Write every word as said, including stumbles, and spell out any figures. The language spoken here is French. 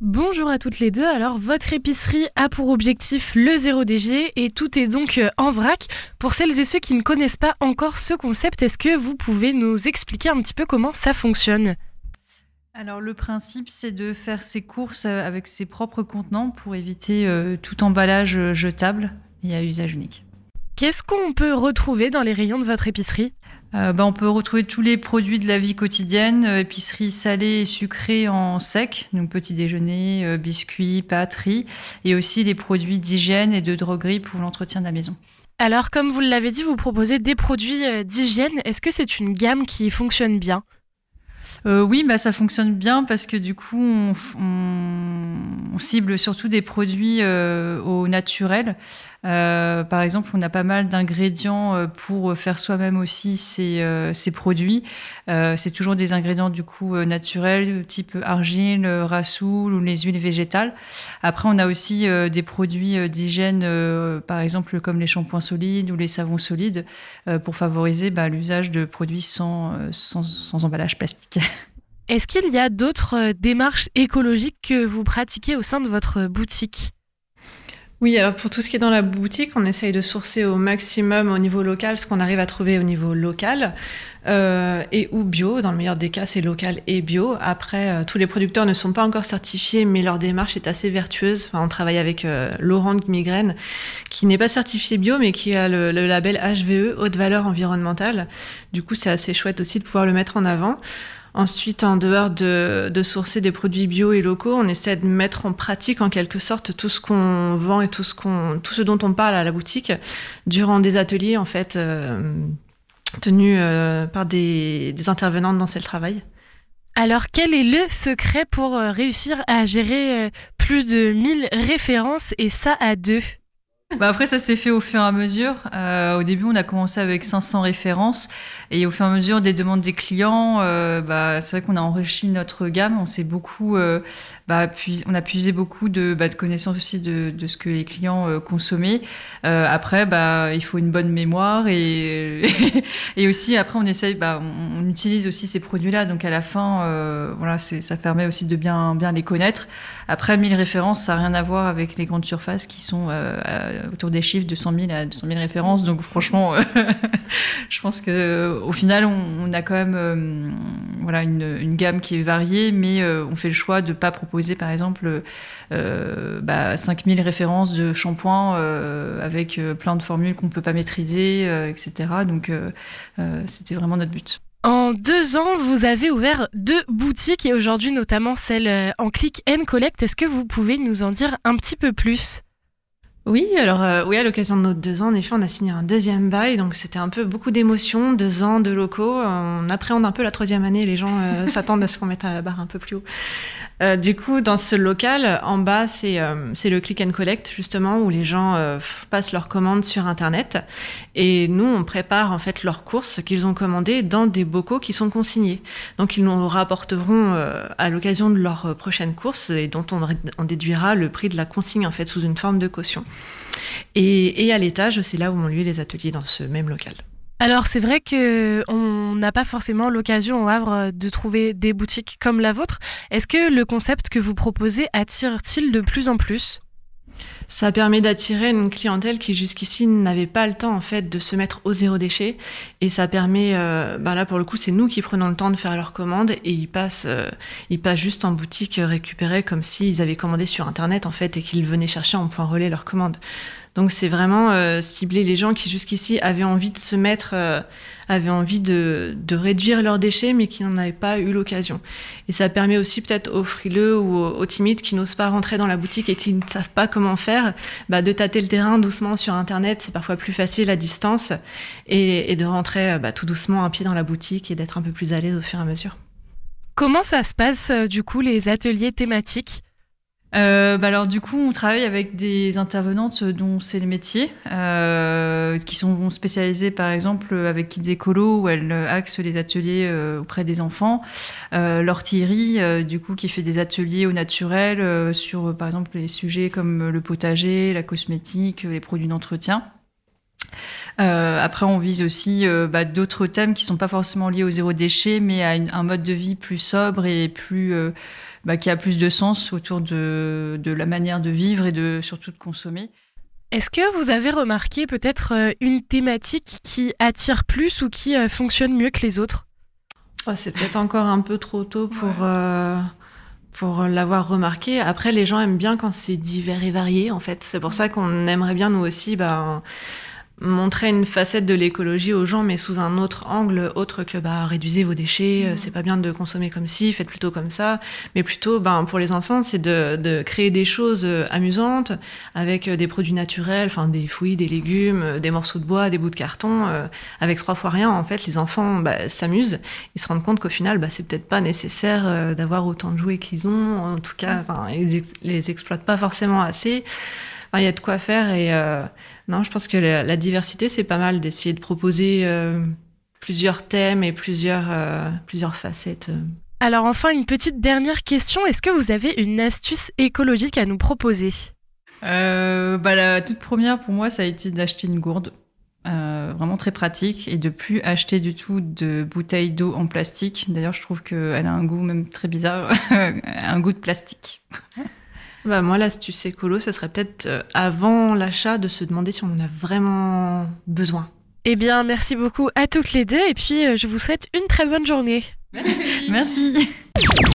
Bonjour à toutes les deux. Alors, votre épicerie a pour objectif le zéro déchet et tout est donc euh, en vrac. Pour celles et ceux qui ne connaissent pas encore ce concept, est-ce que vous pouvez nous expliquer un petit peu comment ça fonctionne ? Alors le principe, c'est de faire ses courses euh, avec ses propres contenants pour éviter euh, tout emballage euh, jetable et à usage unique. Qu'est-ce qu'on peut retrouver dans les rayons de votre épicerie ? Euh, bah, on peut retrouver tous les produits de la vie quotidienne, euh, épicerie salée et sucrée en sec, donc petit déjeuner, euh, biscuits, pâtes, riz, et aussi les produits d'hygiène et de droguerie pour l'entretien de la maison. Alors, comme vous l'avez dit, vous proposez des produits euh, d'hygiène. Est-ce que c'est une gamme qui fonctionne bien ? Euh, oui, bah, ça fonctionne bien parce que du coup, on, on, on cible surtout des produits euh, au naturel. Euh, par exemple, on a pas mal d'ingrédients euh, pour faire soi-même aussi ces, euh, ces produits. Euh, c'est toujours des ingrédients du coup euh, naturels, type argile, euh, rassoul ou les huiles végétales. Après, on a aussi euh, des produits euh, d'hygiène, euh, par exemple comme les shampoings solides ou les savons solides, euh, pour favoriser bah, l'usage de produits sans, euh, sans, sans emballage plastique. Est-ce qu'il y a d'autres euh, démarches écologiques que vous pratiquez au sein de votre boutique ? Oui, alors pour tout ce qui est dans la boutique, on essaye de sourcer au maximum au niveau local ce qu'on arrive à trouver au niveau local euh, et ou bio. Dans le meilleur des cas, c'est local et bio. Après, euh, tous les producteurs ne sont pas encore certifiés, mais leur démarche est assez vertueuse. Enfin, on travaille avec euh, Laurent de Migraine, qui n'est pas certifié bio, mais qui a le, le label H V E, haute valeur environnementale. Du coup, c'est assez chouette aussi de pouvoir le mettre en avant. Ensuite, en dehors de, de sourcer des produits bio et locaux, on essaie de mettre en pratique en quelque sorte tout ce qu'on vend et tout ce qu'on, tout ce dont on parle à la boutique durant des ateliers en fait euh, tenus euh, par des, des intervenantes dans le travail. Alors, quel est le secret pour euh, réussir à gérer euh, plus de mille références et ça à deux ? Bah après, ça s'est fait au fur et à mesure. Euh, au début, on a commencé avec cinq cents références. Et au fur et à mesure des demandes des clients, euh, bah, c'est vrai qu'on a enrichi notre gamme. On s'est beaucoup, euh, bah, puis, on a puisé beaucoup de, bah, de connaissances aussi de, de ce que les clients euh, consommaient. Euh, après, bah, il faut une bonne mémoire et, et aussi après, on essaye, bah, on, on utilise aussi ces produits-là. Donc à la fin, euh, voilà, c'est, ça permet aussi de bien, bien les connaître. Après, mille références, ça n'a rien à voir avec les grandes surfaces qui sont euh, autour des chiffres de cent mille à deux cent mille références. Donc franchement, euh, je pense que au final, on, on a quand même euh, voilà, une, une gamme qui est variée, mais euh, on fait le choix de ne pas proposer, par exemple, euh, bah, cinq mille références de shampoing euh, avec euh, plein de formules qu'on ne peut pas maîtriser, euh, et cetera. Donc, euh, euh, c'était vraiment notre but. En deux ans, vous avez ouvert deux boutiques et aujourd'hui notamment celle en click and collect. Est-ce que vous pouvez nous en dire un petit peu plus ? Oui, alors euh, oui, à l'occasion de nos deux ans, en effet, on a signé un deuxième bail, donc c'était un peu beaucoup d'émotions, deux ans de locaux. On appréhende un peu la troisième année, les gens euh, s'attendent à ce qu'on mette à la barre un peu plus haut. Euh, du coup, dans ce local, en bas, c'est euh, c'est le click and collect justement où les gens euh, passent leurs commandes sur Internet et nous, on prépare en fait leurs courses qu'ils ont commandées dans des bocaux qui sont consignés. Donc, ils nous rapporteront euh, à l'occasion de leur prochaine course et dont on, on déduira le prix de la consigne en fait sous une forme de caution. Et, et à l'étage, c'est là où ont lieu les ateliers dans ce même local. Alors c'est vrai qu'on n'a pas forcément l'occasion au Havre de trouver des boutiques comme la vôtre. Est-ce que le concept que vous proposez attire-t-il de plus en plus ? Ça permet d'attirer une clientèle qui jusqu'ici n'avait pas le temps en fait de se mettre au zéro déchet et ça permet, euh, ben là pour le coup c'est nous qui prenons le temps de faire leurs commandes et ils passent, euh, ils passent juste en boutique récupérer comme s'ils avaient commandé sur internet en fait et qu'ils venaient chercher en point relais leurs commandes. Donc c'est vraiment euh, cibler les gens qui jusqu'ici avaient envie de se mettre, euh, avaient envie de, de réduire leurs déchets mais qui n'en avaient pas eu l'occasion. Et ça permet aussi peut-être aux frileux ou aux, aux timides qui n'osent pas rentrer dans la boutique et qui ne savent pas comment faire, bah, de tâter le terrain doucement sur Internet, c'est parfois plus facile à distance et, et de rentrer bah, tout doucement un pied dans la boutique et d'être un peu plus à l'aise au fur et à mesure. Comment ça se passe du coup les ateliers thématiques ? Euh, bah alors du coup, on travaille avec des intervenantes dont c'est le métier, euh, qui sont spécialisées par exemple avec Kids Écolo où elles axent les ateliers euh, auprès des enfants. Euh, Laure Thierry, euh, du coup, qui fait des ateliers au naturel euh, sur par exemple les sujets comme le potager, la cosmétique, les produits d'entretien. Euh, après, on vise aussi euh, bah, d'autres thèmes qui sont pas forcément liés au zéro déchet, mais à une, un mode de vie plus sobre et plus, euh, bah, qui a plus de sens autour de, de la manière de vivre et de, surtout de consommer. Est-ce que vous avez remarqué peut-être euh, une thématique qui attire plus ou qui euh, fonctionne mieux que les autres ? Oh, c'est peut-être encore un peu trop tôt pour, ouais. euh, pour l'avoir remarqué. Après, les gens aiment bien quand c'est divers et varié, en fait. C'est pour ça qu'on aimerait bien, nous aussi, bah, montrer une facette de l'écologie aux gens, mais sous un autre angle, autre que bah, réduisez vos déchets, mmh. c'est pas bien de consommer comme ci, faites plutôt comme ça. Mais plutôt, ben, pour les enfants, c'est de, de créer des choses amusantes avec des produits naturels, enfin des fruits, des légumes, des morceaux de bois, des bouts de carton, euh, avec trois fois rien. En fait, les enfants bah, s'amusent, ils se rendent compte qu'au final, bah, c'est peut-être pas nécessaire euh, d'avoir autant de jouets qu'ils ont. En tout cas, enfin, ils les exploitent pas forcément assez. Il y a de quoi faire et euh, non, je pense que la, la diversité, c'est pas mal d'essayer de proposer euh, plusieurs thèmes et plusieurs, euh, plusieurs facettes. Alors enfin, une petite dernière question. Est-ce que vous avez une astuce écologique à nous proposer ? euh, bah, La toute première, pour moi, ça a été d'acheter une gourde. Euh, vraiment très pratique et de plus acheter du tout de bouteilles d'eau en plastique. D'ailleurs, je trouve qu'elle a un goût même très bizarre, un goût de plastique. Bah moi, l'astuce écolo, ce serait peut-être euh, avant l'achat de se demander si on en a vraiment besoin. Eh bien, merci beaucoup à toutes les deux et puis euh, je vous souhaite une très bonne journée. Merci. Merci.